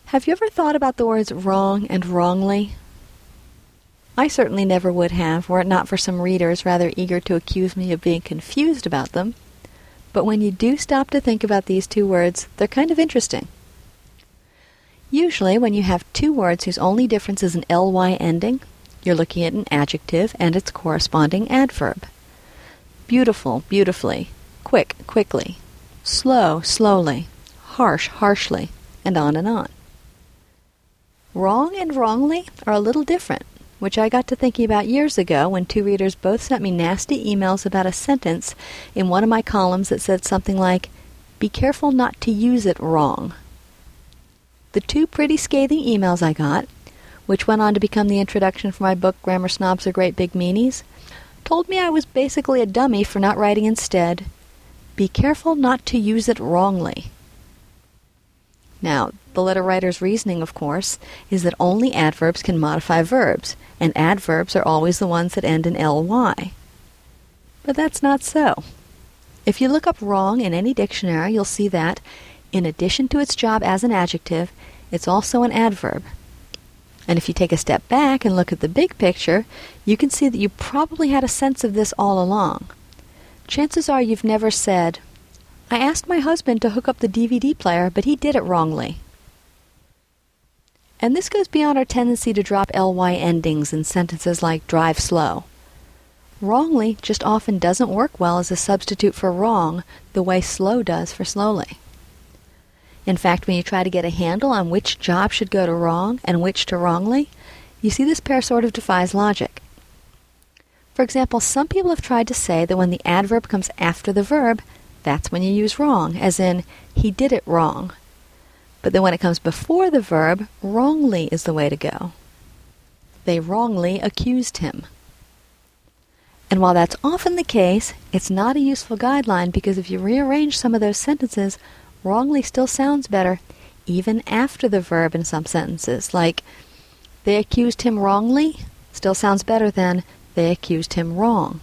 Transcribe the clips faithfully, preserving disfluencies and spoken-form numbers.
Have you ever thought about the words wrong and wrongly? I certainly never would have, were it not for some readers rather eager to accuse me of being confused about them. But when you do stop to think about these two words, they're kind of interesting. Usually, when you have two words whose only difference is an ly ending, you're looking at an adjective and its corresponding adverb. Beautiful, beautifully. Quick, quickly. Slow, slowly. Harsh, harshly. And on and on. Wrong and wrongly are a little different, which I got to thinking about years ago when two readers both sent me nasty emails about a sentence in one of my columns that said something like, "Be careful not to use it wrong." The two pretty scathing emails I got, which went on to become the introduction for my book Grammar Snobs Are Great Big Meanies, told me I was basically a dummy for not writing instead, "Be careful not to use it wrongly." Now, the letter writer's reasoning, of course, is that only adverbs can modify verbs, and adverbs are always the ones that end in ly. But that's not so. If you look up wrong in any dictionary, you'll see that, in addition to its job as an adjective, it's also an adverb. And if you take a step back and look at the big picture, you can see that you probably had a sense of this all along. Chances are you've never said, "I asked my husband to hook up the D V D player, but he did it wrongly." And this goes beyond our tendency to drop ly endings in sentences like drive slow. Wrongly just often doesn't work well as a substitute for wrong the way slow does for slowly. In fact, when you try to get a handle on which job should go to wrong and which to wrongly, you see this pair sort of defies logic. For example, some people have tried to say that when the adverb comes after the verb, that's when you use wrong, as in, he did it wrong. But then when it comes before the verb, wrongly is the way to go. They wrongly accused him. And while that's often the case, it's not a useful guideline because if you rearrange some of those sentences, wrongly still sounds better, even after the verb in some sentences. Like, they accused him wrongly still sounds better than they accused him wrong.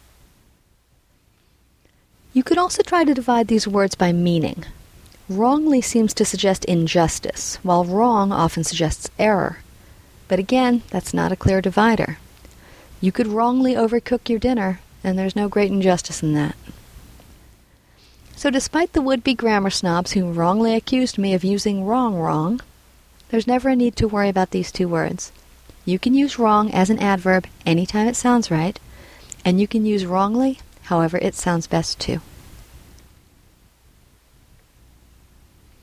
You could also try to divide these words by meaning. Wrongly seems to suggest injustice, while wrong often suggests error. But again, that's not a clear divider. You could wrongly overcook your dinner, and there's no great injustice in that. So despite the would-be grammar snobs who wrongly accused me of using wrong wrong, there's never a need to worry about these two words. You can use wrong as an adverb anytime it sounds right, and you can use wrongly however it sounds best too.